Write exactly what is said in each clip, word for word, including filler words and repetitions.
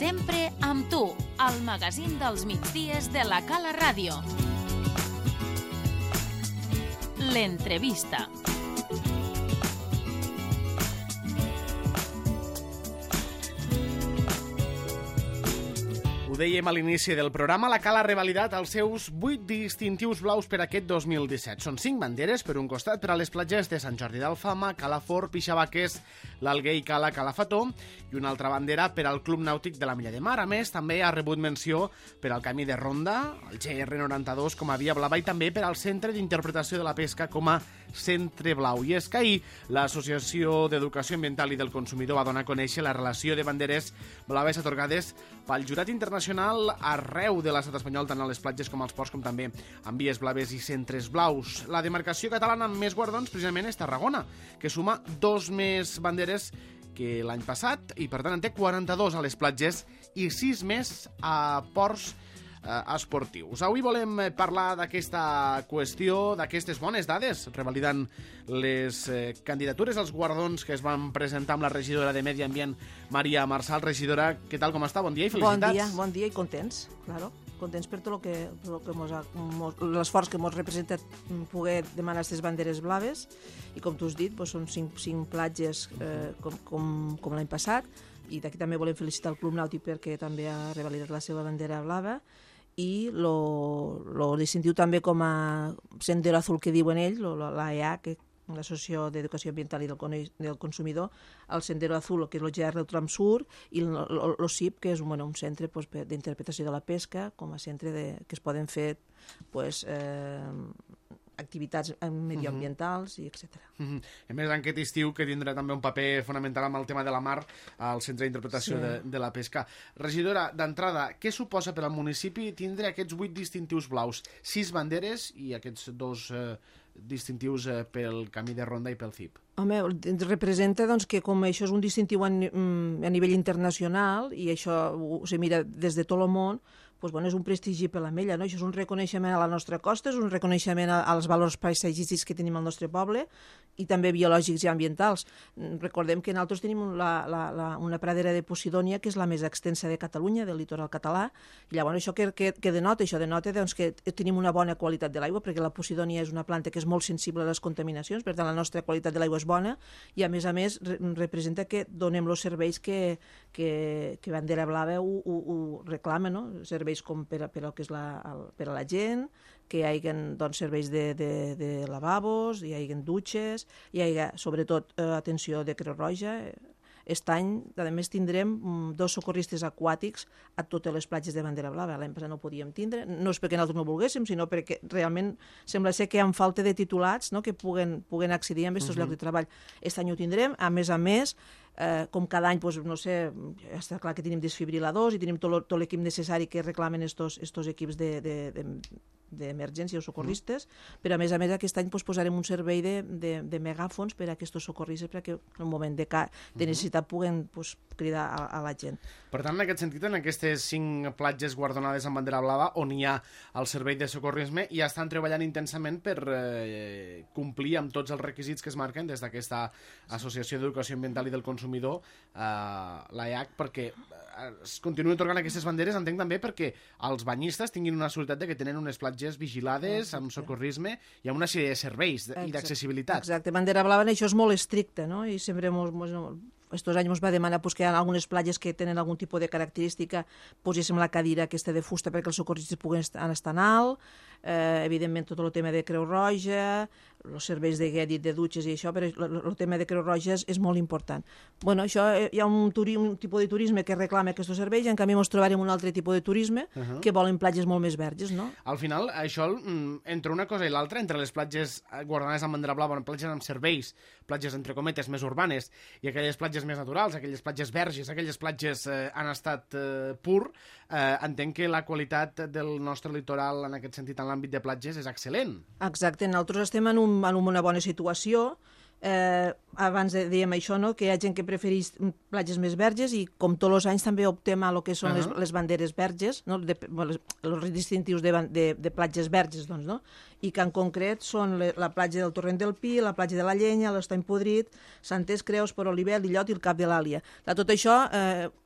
Sempre amb tu, al magazín dels migdies de la Cala Ràdio. L'entrevista. Ho dèiem a l'inici del programa, la Cala ha revalidat els seus vuit distintius blaus per aquest dos mil disset. Són cinc banderes, per un costat, per a les platges de Sant Jordi d'Alfama, Cala Fort, Pixabaques, l'Alguer i Cala Calafató, i una altra bandera per al Club Nàutic de la Milla de Mar. A més, també ha rebut menció per al Camí de Ronda, el G R noranta-dos com a Via Blava i també per al Centre d'Interpretació de la Pesca com a Centre Blau. I és que ahir l'Associació d'Educació Ambiental i del Consumidor va donar a conèixer la relació de banderes blaves atorgades pel jurat internacional arreu de l'estat espanyol, tant a les platges com als ports, com també amb vies blaves i centres blaus. La demarcació catalana amb més guardons precisament és Tarragona, que suma dos més banderes que l'any passat i per tant en té quaranta-dos a les platges i sis més a ports esportius. Avui volem parlar d'aquesta qüestió, d'aquestes bones dades, revalidant les eh, candidatures als guardons que es van presentar amb la regidora de Medi Ambient, Maria Marçal. Regidora, què tal, com està? Bon dia i felicitats. Bon dia, bon dia i contents, claro. Contents per tot el que, el que mos ha, mos, l'esforç que ens representa poder demanar aquestes banderes blaves, i com tu has dit, doncs són cinc, cinc platges eh, com, com, com l'any passat, i d'aquí també volem felicitar el Club Nàutic perquè també ha revalidat la seva bandera blava, i el distintiu també com a Sendero Azul que diuen ells, l'A E A, que l'Associació d'Educació Ambiental i del, del Consumidor, el Sendero Azul, que és el G R del Tram Sur, i el C I P, que és bueno, un centre pues, d'interpretació de la pesca, com a centre de, que es poden fer pues, eh, activitats mediambientals, uh-huh. i etcètera. Uh-huh. A més, aquest estiu que tindrà també un paper fonamental amb el tema de la mar al Centre d'Interpretació sí. de, de la Pesca. Regidora, d'entrada, què suposa per al municipi tindre aquests vuit distintius blaus, sis banderes i aquests dos eh, distintius eh, pel Camí de Ronda i pel C I P? Home, representa doncs, que com això és un distintiu a, a nivell internacional i això se mira des de tot el món, doncs, bueno, és un prestigi per la Mella, no? Això és un reconeixement a la nostra costa, és un reconeixement a, als valors paisatgístics que tenim al nostre poble i també biològics i ambientals. Recordem que nosaltres tenim la, la, la, una pradera de Posidònia que és la més extensa de Catalunya, del litoral català, i llavors això que, que, que denota? Això denota doncs, que tenim una bona qualitat de l'aigua, perquè la Posidònia és una planta que és molt sensible a les contaminacions, per tant la nostra qualitat de l'aigua és bona, i a més a més re, representa que donem els serveis que, que, que Bandera Blava ho, ho, ho reclama, no? Serveis com per a, per a, que és la, el, per a la gent, que hi hagi doncs, serveis de, de, de lavabos, hi hagi dutxes, hi hagi sobretot eh, atenció de Creu Roja. Aquest any, a més, tindrem dos socorristes aquàtics a totes les platges de Bandera Blava. L'any passat no ho podíem tindre, no és perquè nosaltres no volguéssim, sinó perquè realment sembla ser que hi ha falta de titulats, no?, que puguen, puguen accedir a aquests uh-huh. llocs de treball. Aquest any ho tindrem, a més a més, eh, com cada any, doncs, no sé, està clar que tenim desfibriladors i tenim tot, tot l'equip necessari que reclamen estos, estos equips de, de, de, d'emergència o socorristes, mm. però a més a més aquest any pues, posarem un servei de, de, de megàfons per a aquests socorristes perquè en un moment de, ca, de necessitat puguen pues, cridar a, a la gent. Per tant, en aquest sentit, en aquestes cinc platges guardonades amb bandera blava on hi ha el servei de socorrisme ja estan treballant intensament per eh, complir amb tots els requisits que es marquen des d'aquesta Associació d'Educació Ambiental i del Consumidor, eh, l'A E A C, perquè es continuen atorgant aquestes banderes, entenc també perquè els banyistes tinguin una seguretat de que tenen unes platges vigilades, exacte, amb socorrisme i amb una sèrie de serveis i d'accessibilitat. Exacte, Bandera Blava això és molt estricte, no? I sempre mos, mos, estos anys ens va demanar pues, que hi ha algunes platges que tenen algun tipus de característica, poséssim la cadira aquesta de fusta perquè els socorristes puguen estar, estar en alt, eh, evidentment tot el tema de Creu Roja, els serveis de guèdit, de dutxes i això, però el tema de Creu Roja és, és molt important. Bueno, això, hi ha un, turi, un tipus de turisme que reclama aquests serveis i en canvi ens trobarem un altre tipus de turisme uh-huh. que volen platges molt més verges, no? Al final, això, entre una cosa i l'altra, entre les platges guardonades amb bandera blava, platges amb serveis, platges entre cometes més urbanes i aquelles platges més naturals, aquelles platges verges, aquelles platges eh, en estat eh, pur, eh, entenc que la qualitat del nostre litoral en aquest sentit en l'àmbit de platges és excel·lent. Exacte, nosaltres estem en, un, en una bona situació. Eh, abans dèiem això, no? Que hi ha gent que prefereix platges més verges i com tots els anys també optem a lo que són uh-huh. les, les banderes verges, no? de, els distintius de, de, de platges verges, doncs, no? I que en concret són le, la platja del Torrent del Pi, la platja de la Llenya, l'Estany Podrit, Santes Creus, Port Olivet, l'Illot i el Cap de l'Àlia. De tot això, eh,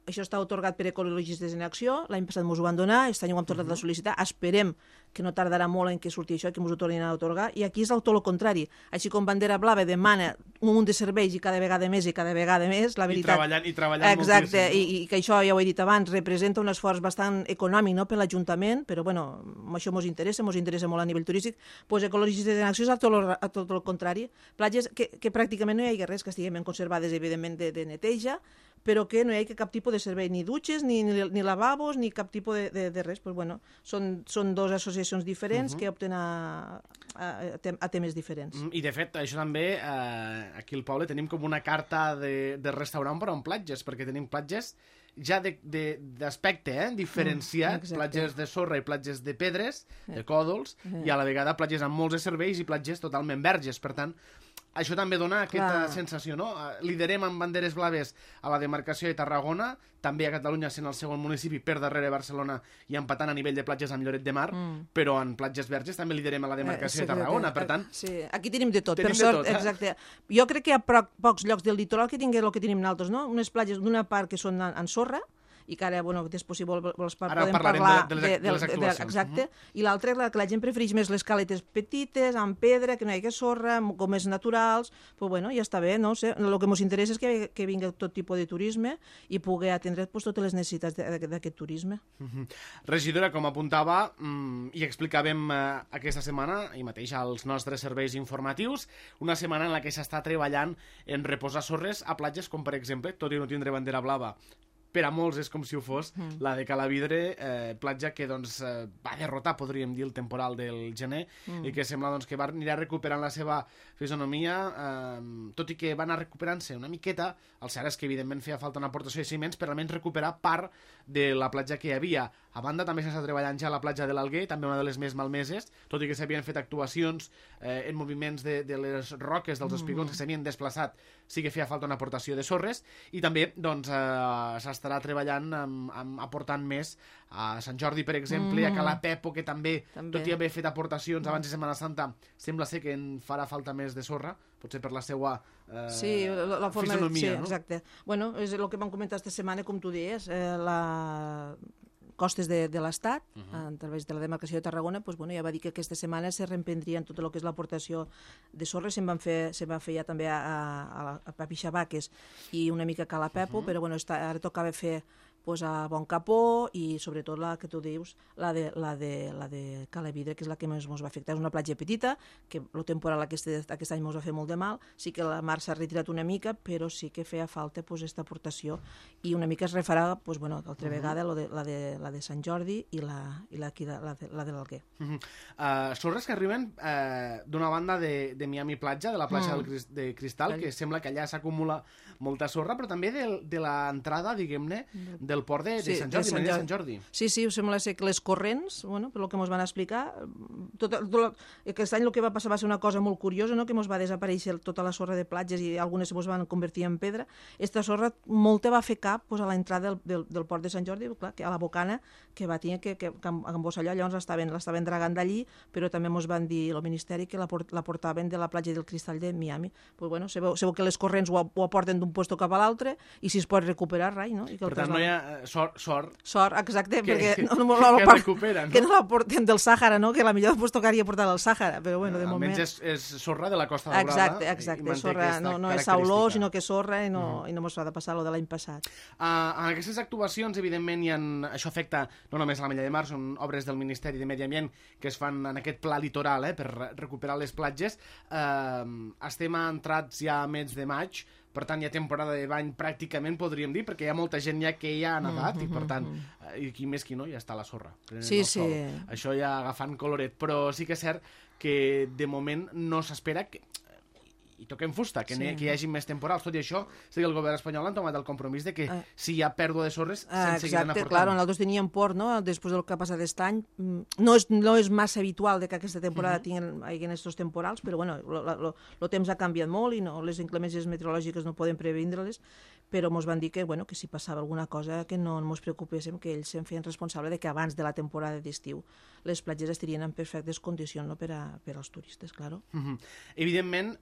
això està atorgat per Ecologistes en Acció, l'any passat ens ho van donar, aquest any ho hem tornat uh -huh. a sol·licitar, esperem que no tardarà molt en què surti això, que ens ho tornin a atorgar, i aquí és el tot el contrari. Així com Bandera Blava demana un munt de serveis i cada vegada més i cada vegada més, la veritat... I treballant, i treballant Exacte, moltíssim. I, i que això, ja ho he dit abans, representa un esforç bastant econòmic, no?, per l'Ajuntament, però bueno, això ens interessa, ens interessa molt a nivell turístic. Pues Ecologistes en Acció és a tot el, a tot el contrari. Platges que, que pràcticament no hi hagi res, que estiguin ben conservades, evidentment, de, de neteja, però que no hi hagi cap tipus de servei, ni dutxes, ni, ni, ni lavabos, ni cap tipus de, de, de res. Pues bueno, són, són dues associacions diferents uh -huh. que opten a, a, a temes diferents. I de fet, això també, eh, aquí al poble tenim com una carta de, de restaurant per on platges, perquè tenim platges ja d'aspecte eh, diferenciat, mm, platges de sorra i platges de pedres, eh. de còdols, eh. i a la vegada platges amb molts de serveis i platges totalment verges. Per tant, això també dona aquesta Clar. sensació, no? Liderem amb banderes blaves a la demarcació de Tarragona, també a Catalunya sent el segon municipi per darrere de Barcelona i empatant a nivell de platges amb Lloret de Mar, mm. però en platges verges també liderem a la demarcació eh, de Tarragona, per tant... Sí, aquí tenim de tot, tenim per de sort, tot, eh? exacte. Jo crec que hi ha pro pocs llocs del litoral que tinguin el que tenim nosaltres, no? Unes platges d'una part que són en, en sorra, i que ara, bueno, després, si vols, podem parlar de, de, les, de, de les actuacions. De, exacte, uh -huh. I l'altra, que la gent prefereix més les caletes petites, amb pedra, que no hi hagi sorra, com més naturals, però bueno, ja està bé, no sé, el que ens interessa és que, que vingui tot tipus de turisme i pugui atendre pues, totes les necessitats d'aquest turisme. Uh -huh. Regidora, com apuntava mm, i explicàvem eh, aquesta setmana, i mateix als nostres serveis informatius, una setmana en la que s'està treballant en reposar sorres a platges com, per exemple, tot i no tindre bandera blava, per a molts és com si ho fos, mm. la de Calavidre, eh, platja que doncs, eh, va derrotar, podríem dir, el temporal del gener, mm. i que sembla doncs, que va anirà recuperant la seva fisonomia, eh, tot i que va anar recuperant-se una miqueta, el cert és que evidentment feia falta una aportació de ciments per almenys recuperar part de la platja que hi havia. A banda, també s'està treballant ja a la platja de l'Alguer, també una de les més malmeses, tot i que s'havien fet actuacions eh, en moviments de, de les roques, dels espigons mm. que s'havien desplaçat, sí que feia falta una aportació de sorres, i també doncs, eh, s'estarà treballant amb, amb, aportant més a Sant Jordi, per exemple, mm. a Cala Pepo, que també, també, tot i haver fet aportacions abans de Setmana Santa, sembla ser que en farà falta més de sorra, potser per la seva eh, sí, la, la forma fisonomia. Sí, no? Exacte. Bueno, és el que vam comentar aquesta setmana, com tu deies, eh, la... costes de, de l'Estat, uh -huh. a través de la demarcació de Tarragona, pues, bueno, ja va dir que aquesta setmana se reemprendrien tot el que és l'aportació de sorra, se'n van fer, se va fer ja també a, a, a Papixabaques i una mica a Cala Pepo, uh -huh. però bueno, està, ara tocava fer pues, a Bon Capó i sobretot la que tu dius, la de, la de, la de Calavidre, que és la que més ens va afectar. És una platja petita, que el temporal aquest, aquest any ens va fer molt de mal, sí que la mar s'ha retirat una mica, però sí que feia falta pues, aquesta aportació, i una mica es refarà, pues, bueno, altra uh -huh. vegada, lo de, la, de, la de Sant Jordi i la, i la, la, de, la de l'Alguer. Uh -huh. uh, sorres que arriben uh, d'una banda de, de Miami Platja, de la platja mm. del, de Cristal, que sembla que allà s'acumula molta sorra, però també de, de l'entrada, diguem-ne, del port de, de sí, Sant Jordi, de Sant, de Sant Jordi. Sí, sí, sembla ser que les corrents, bueno, per el que ens van explicar, tot, tot, aquest any el que va passar va ser una cosa molt curiosa, no?, que ens va desaparèixer tota la sorra de platges i algunes ens van convertir en pedra. Esta sorra molta va fer cap pues, a l'entrada del, del, del port de Sant Jordi, clar, que a la bocana, que va tenir que, que, que embossar allò, llavors l'estaven dragant d'allí, però també ens van dir el Ministeri que la, port, la portaven de la platja del Cristall de Miami. Pues, bueno, sabeu, sabeu que les corrents ho, ho aporten d'un lloc cap a l'altre i si es pot recuperar, rai, no? I que per tant, no hi ha uh, sort, sort. Sort, exacte, que, perquè no, no, no, no, que, que recuperen, no? Que no la porten del Sàhara, no? Que la millor pues, tocaria portar-la al Sàhara, però bueno, de moment... Almenys és, és sorra de la Costa Daurada. Exacte, exacte, sorra, no, no és sauló, sinó que és sorra i no, uh -huh. i no mos ha de passar lo de l'any passat. Uh, en aquestes actuacions, evidentment, hi ha, això afecta no només la Mella de Mar, són obres del Ministeri de Medi Ambient que es fan en aquest pla litoral, eh, per recuperar les platges. Uh, estem entrats ja a mes de maig, per tant, hi ha temporada de bany pràcticament, podríem dir, perquè hi ha molta gent ja que ja ha nedat, mm -hmm. i per tant, i qui més qui no, ja està a la sorra. Sí, sí. Això ja agafant coloret, però sí que és cert que de moment no s'espera que... i toquem fusta, que, sí. que hi hagi més temporals. Tot i això, sí que el govern espanyol ha tomat el compromís de que ah. si hi ha pèrdua de sorres, ah, se'n seguiran aportant. Exacte, clar, nosaltres teníem por, no?, després del que ha passat aquest any. No és, no és massa habitual de que aquesta temporada uh-huh. tinguin aquests temporals, però bueno, el temps ha canviat molt i no, les inclemències meteorològiques no poden previndre-les, però ens van dir que, bueno, que si passava alguna cosa que no ens preocupéssim, que ells se'n feien responsable de que abans de la temporada d'estiu les platges estarien en perfectes condicions, no?, per, a, per als turistes, claro. Uh-huh. Evidentment, eh,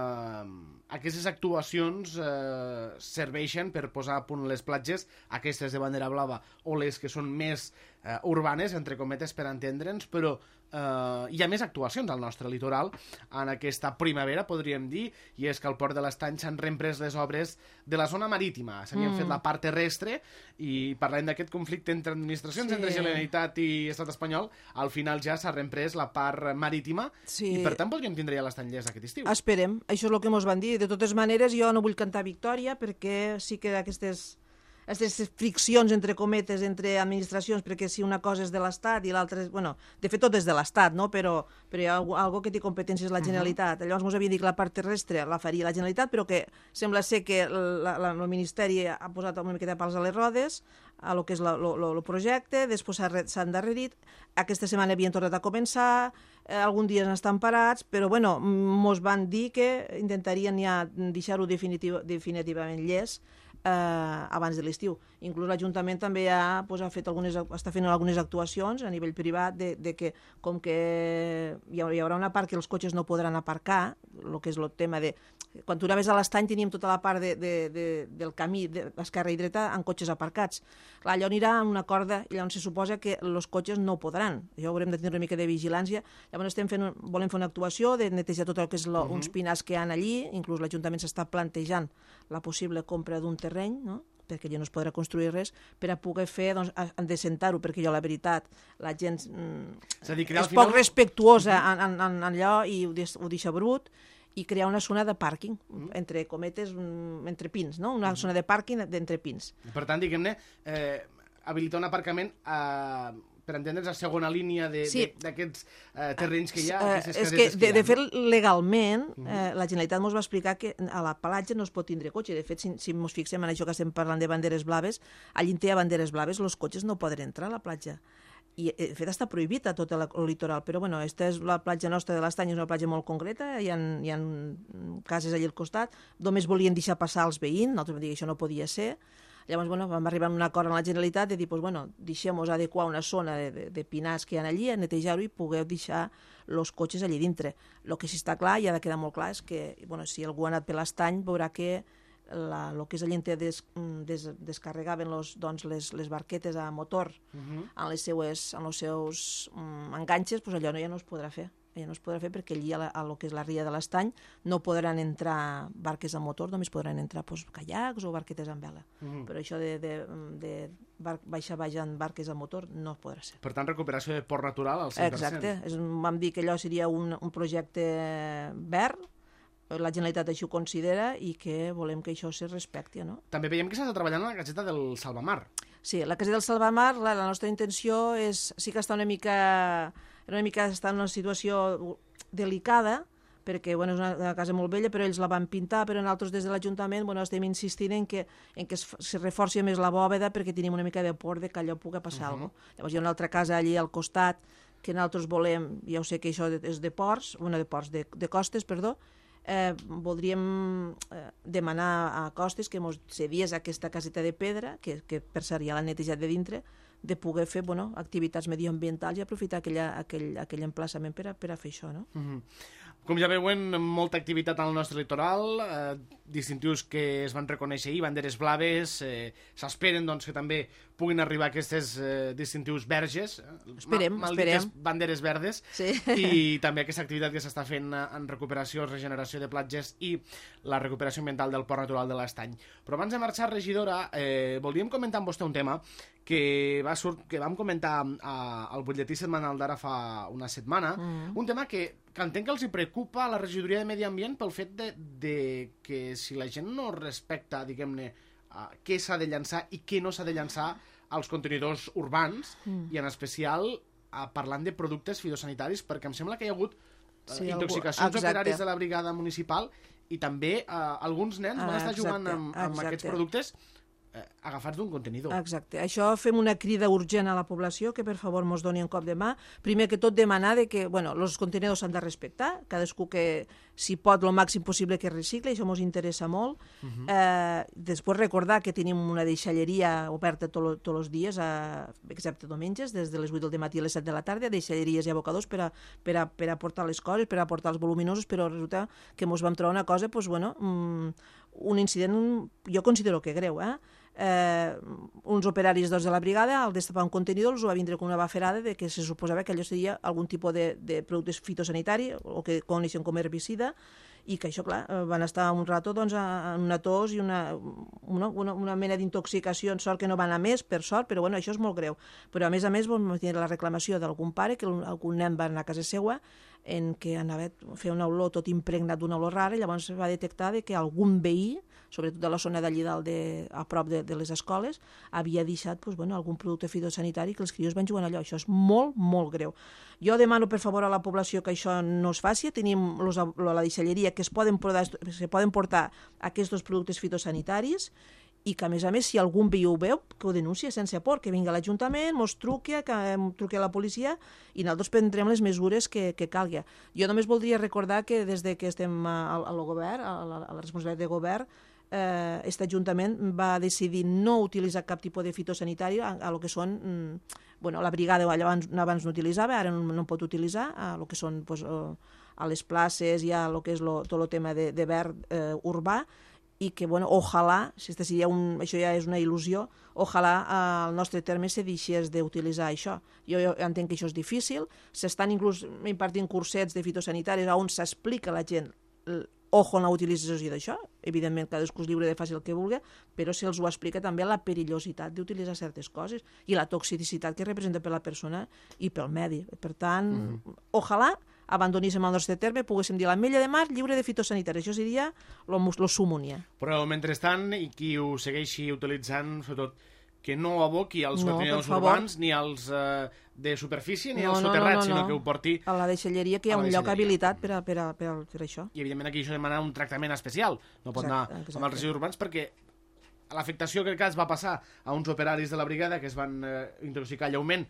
eh, aquestes actuacions eh, serveixen per posar a punt les platges, aquestes de bandera blava o les que són més eh, urbanes, entre cometes, per entendre'ns, però eh, hi ha més actuacions al nostre litoral en aquesta primavera, podríem dir, i és que al Port de l'Estany s'han reemprès les obres de la zona marítima. S'havien mm. fet la part terrestre i parlem d'aquest conflicte entre administracions, sí. entre Generalitat i Estat espanyol, al final ja s'ha reemprès la part marítima sí. i per tant podríem tindre ja l'Estany llest aquest estiu. Esperem, això és el que mos van dir. De totes maneres, jo no vull cantar victòria perquè sí que aquestes... aquestes friccions, entre cometes, entre administracions, perquè si una cosa és de l'Estat i l'altra és... Bueno, de fet, tot és de l'Estat, no? Però, però hi ha algo que té competències la Generalitat. Uh -huh. Llavors, ens havia dit que la part terrestre la faria la Generalitat, però que sembla ser que la, la, el Ministeri ha posat una miqueta pals a les rodes a lo que és el projecte, després s'ha endarrerit, aquesta setmana havien tornat a començar, eh, algun dia estan parats, però bueno, mos van dir que intentarien ja deixar-ho definitiv, definitivament llest eh, abans de l'estiu. Inclús l'Ajuntament també ha, pues, ha fet algunes, està fent algunes actuacions a nivell privat de, de que com que hi haurà una part que els cotxes no podran aparcar, el que és el tema de... Quan tu anaves a l'Estany teníem tota la part de, de, de, del camí d'esquerra i dreta amb cotxes aparcats. Clar, allò anirà en una corda i llavors se suposa que els cotxes no podran. Jo haurem de tenir una mica de vigilància. Llavors estem fent, volem fer una actuació de netejar tot el que és lo, uh -huh. uns pinars que hi ha allí, inclús l'Ajuntament s'està plantejant la possible compra d'un terreny, no?, perquè allà no es podrà construir res, per a poder fer, doncs, desentar-ho, perquè jo, la veritat, la gent mm, és, dir, és final... poc respectuosa en, en, en allò i ho, ho deixa brut, i crear una zona de pàrquing, mm. entre cometes, entre pins, no? Una mm. zona de pàrquing d'entre pins. Per tant, diguem-ne, eh, habilitar un aparcament a... per entendre's, a segona línia d'aquests sí. eh, terrenys que hi ha. Uh, és que, de, de fet, legalment, uh -huh. eh, la Generalitat ens va explicar que a la platja no es pot tindre cotxe. De fet, si, si ens fixem en això que estem parlant de banderes blaves, allí hi ha banderes blaves, els cotxes no poden entrar a la platja. I, de fet, està prohibit a tot el, el litoral. Però, bueno, aquesta és la platja nostra de l'Estany, és una platja molt concreta, hi ha, hi ha cases allà al costat, només volien deixar passar els veïns, nosaltres vam dir que això no podia ser. Llavors, bueno, vam arribar a un acord amb la Generalitat de dir, pues, bueno, deixem-nos adequar una zona de, de, de pinars que hi ha allí, a netejar-ho i poder deixar els cotxes allí dintre. El que sí està clar, i ha de quedar molt clar, és que, bueno, si algú ha anat per l'Estany, veurà que la, el que és allà on des, des, descarregaven los, doncs, les, les barquetes a motor uh-huh. en les seues, en els seus um, enganxes, pues allò no, ja no es podrà fer. Ja no es podrà fer perquè allí a, la, a lo que és la ria de l'Estany no podran entrar barques a motor, només podran entrar pues, caiacs o barquetes amb vela. Mm. Però això de, de, de bar, baixar baix en barques a motor no podrà ser. Per tant, recuperació de port natural al cent per cent. Exacte. És, vam dir que allò seria un, un projecte verd, la Generalitat així ho considera i que volem que això se respecti, no? També veiem que s'està treballant a la caseta del Salvamar. Sí, la caseta del Salvamar, la, la nostra intenció és, sí que està una mica... una mica està en una situació delicada, perquè bueno, és una, una casa molt vella, però ells la van pintar, però nosaltres des de l'Ajuntament bueno, estem insistint en que, en que es, se reforci més la bòveda perquè tenim una mica de por de que allò pugui passar uh -huh. alguna cosa. Llavors hi ha una altra casa allí al costat que nosaltres volem, ja ho sé que això és de ports, bueno, de ports, de, de costes, perdó, eh, voldríem eh, demanar a Costes que ens cedies aquesta caseta de pedra, que, que per cert ja l'han netejat de dintre, de poder fer bueno, activitats medioambientals i aprofitar aquella, aquell, aquell emplaçament per a, per a fer això. No? Mm-hmm. Com ja veuen, molta activitat al nostre litoral, eh, distintius que es van reconèixer ahir, banderes blaves, eh, s'esperen doncs, que també puguin arribar aquests eh, distintius verges, esperem, mal, esperem. maldites banderes verdes, sí. i també aquesta activitat que s'està fent en recuperació, regeneració de platges i la recuperació ambiental del Port Natural de l'Estany. Però abans de marxar, regidora, eh, voldríem comentar amb vostè un tema que, va surt, que vam comentar a, al butlletí setmanal d'ara fa una setmana, mm. un tema que, que entenc que els hi preocupa a la regidoria de Medi Ambient pel fet de, de que si la gent no respecta, diguem-ne, uh, què s'ha de llançar i què no s'ha de llançar als contenidors urbans, mm. i en especial uh, parlant de productes fitosanitaris, perquè em sembla que hi ha hagut uh, sí, intoxicacions d'operaris de la brigada municipal i també uh, alguns nens ah, van estar jugant exacte, amb, amb aquests productes eh, agafats d'un contenidor. Exacte. Això fem una crida urgent a la població que per favor mos doni un cop de mà. Primer que tot demanar de que, bueno, els contenidors s'han de respectar, cadascú que si pot el màxim possible que recicle, això ens interessa molt. Uh -huh. eh, després recordar que tenim una deixalleria oberta tots els dies, eh, excepte diumenges, des de les vuit del matí a les set de la tarda, deixalleries i abocadors per a, per a, per a portar les coses, per a portar els voluminosos, però resulta que ens vam trobar una cosa, pues, bueno, mm, un incident, jo considero que greu, eh? Eh, uns operaris doncs, de la brigada, al destapar un contenidor, els ho va vindre com una baferada de que se suposava que allò seria algun tipus de, de productes fitosanitari o que coneixen com herbicida, i que això, clar, van estar un rato doncs, en una tos i una, una, una, una mena d'intoxicació, en sort que no van anar més, per sort, però bueno, això és molt greu. Però a més a més vam tenir la reclamació d'algun pare, que algun nen va anar a casa seva, en què anava a fer una olor tot impregnat d'una olor rara, i llavors va detectar que algun veí, sobretot de la zona d'allí dalt, de, a prop de, de les escoles, havia deixat pues, bueno, algun producte fitosanitari que els crios van jugant allò. Això és molt, molt greu. Jo demano, per favor, a la població que això no es faci. Tenim los, la deixalleria que es poden, portar, se poden portar aquests productes fitosanitaris, i que, a més a més, si algun veí ho veu, que ho denuncia sense por, que vingui a l'Ajuntament, mos truqui, que truqui a la policia, i nosaltres prendrem les mesures que, que calgui. Jo només voldria recordar que des de que estem al, al govern, a la, a la responsabilitat de govern, eh, aquest Ajuntament va decidir no utilitzar cap tipus de fitosanitari a, a lo que són, mm, bueno, la brigada abans, abans no utilitzava, ara no, no pot utilitzar, a lo que són pues, a les places i a lo que és lo, tot el tema de, de verd eh, urbà, i que, bueno, ojalà, si seria un, això ja és una il·lusió, ojalà al nostre terme se deixés d'utilitzar això. Jo, jo entenc que això és difícil, s'estan inclús impartint cursets de fitosanitaris on s'explica a la gent ojo en la utilització d'això, evidentment cadascú és lliure de fer el que vulgui, però se'ls ho explica també la perillositat d'utilitzar certes coses i la toxicitat que representa per la persona i pel medi. Per tant, mm-hmm. ojalà abandoníssim el nostre terme, poguéssim dir l'Ametlla de Mar lliure de fitosanitari. Això seria lo sumúnia. Però mentrestant, i qui ho segueixi utilitzant, sobretot, que no aboqui als no, contenidors urbans ni als eh, de superfície ni no, als no, soterrats, no, no, no. sinó que ho porti a la deixalleria, que hi ha un lloc habilitat per, a, per, a, per, a, per això. I evidentment aquí això demana un tractament especial, no pot exacte, anar exacte. amb els residus urbans, perquè l'afectació que en cas va passar a uns operaris de la brigada que es van eh, intoxicar lleument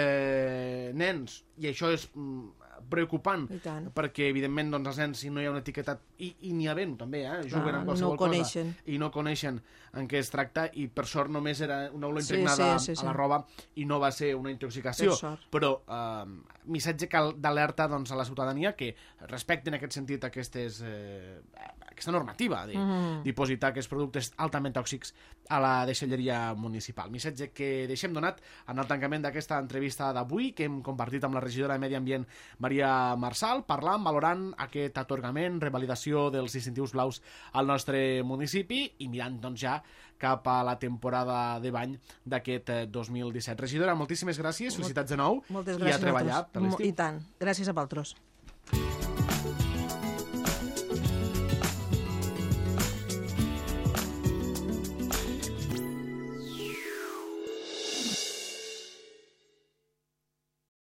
eh, nens, i això és mm, preocupant, perquè evidentment doncs, els nens, si no hi ha una etiqueta, i, i n'hi ha ben també, eh? juguen ah, amb qualsevol no cosa i no coneixen en què es tracta, i per sort només era una olor impregnada sí, sí, sí, sí. a la roba i no va ser una intoxicació, però eh, missatge d'alerta doncs, a la ciutadania que respecten en aquest sentit aquestes, eh, aquesta normativa de mm. dipositar aquests productes altament tòxics a la deixalleria municipal. Missatge que deixem donat en el tancament d'aquesta entrevista d'avui que hem compartit amb la regidora de Medi Ambient Maria Marsal, parlant, valorant aquest atorgament, revalidació dels distintius blaus al nostre municipi i mirant doncs, ja cap a la temporada de bany d'aquest dos mil disset. Regidora, moltíssimes gràcies, felicitats de nou. Moltes gràcies i a treballar per l'estiu. I tant. Gràcies a vosaltres.